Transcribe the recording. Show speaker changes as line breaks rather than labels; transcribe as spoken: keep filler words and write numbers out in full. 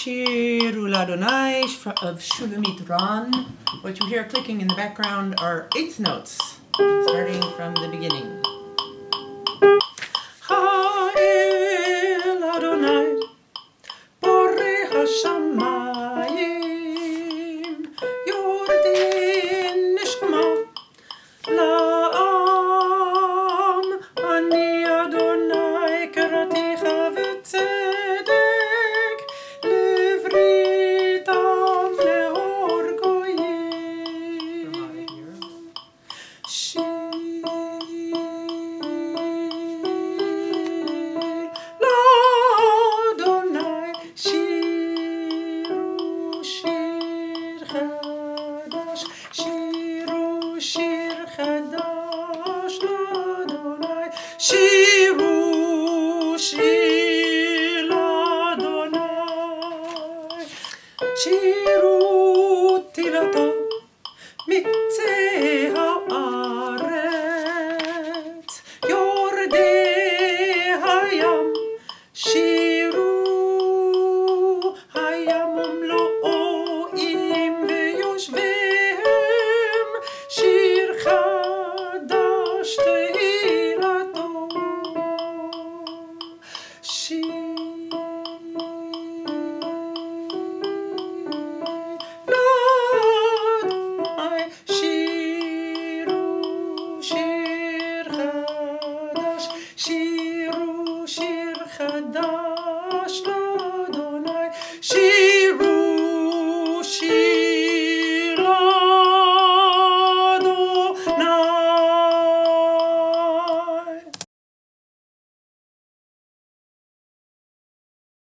Shiru Ladonai of Shulamit Ran. What you hear clicking in the background are eighth notes, starting from the beginning. Ha'el Adonai, Borei Hashamayim, Yordin Nishma, La'am, Ani Adonai, Keraticha v'tzedek, Livritam le'or goyim. Shir L'Adonai, Shiru shir chadash, Shiru shir chadash L'Adonai, Shiru shir L'Adonai, Shiru tilata